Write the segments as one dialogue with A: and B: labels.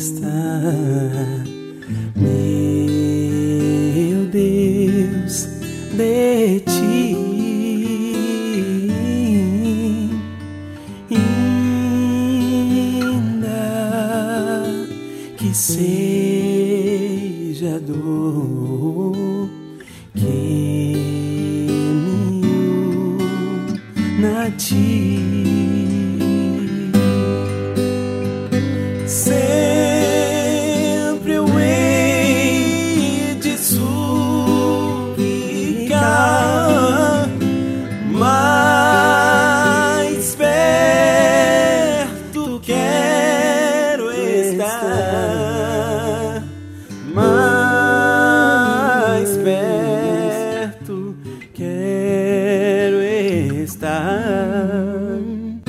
A: estar, meu Deus, de ti. Ainda que seja dor que me une a ti, sempre eu hei de suplicar, mais perto quero estar, mais perto quero estar,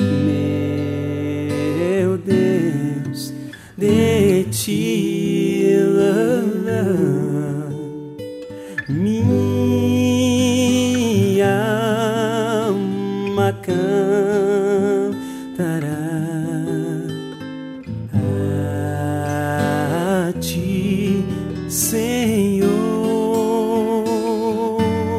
A: meu Deus, de ti. Minha alma cantará a ti, Senhor,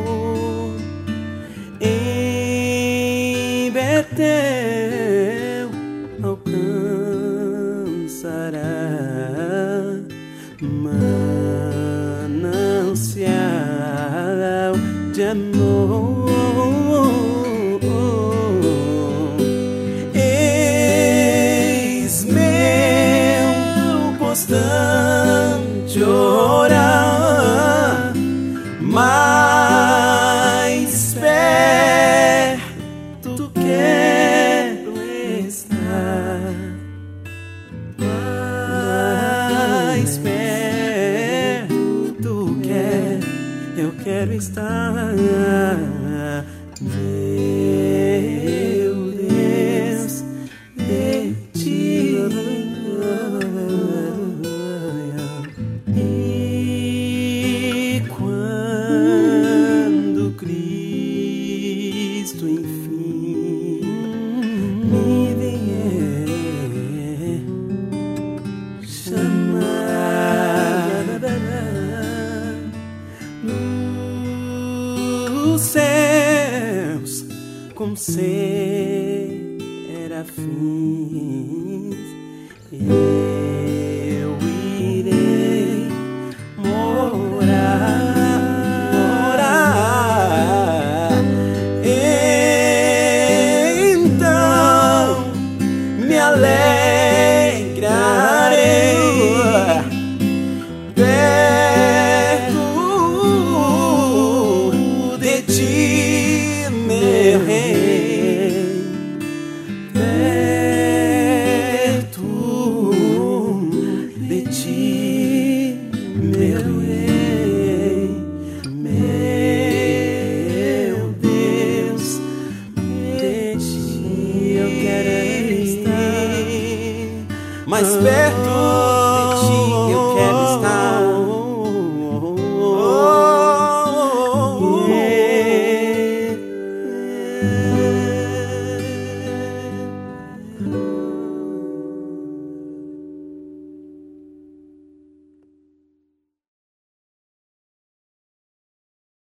A: em Betel alcançará manancial de amor. Eis meu constante orar, mais perto quero estar, mais perto eu quero estar, meu Deus, de ti. E quando Cristo enfim me vier chamar nos céus com serafins, eu irei morar. Então me alegrarei perto de ti, meu rei, perto de ti, meu rei, meu Deus, de ti eu quero estar, mais perto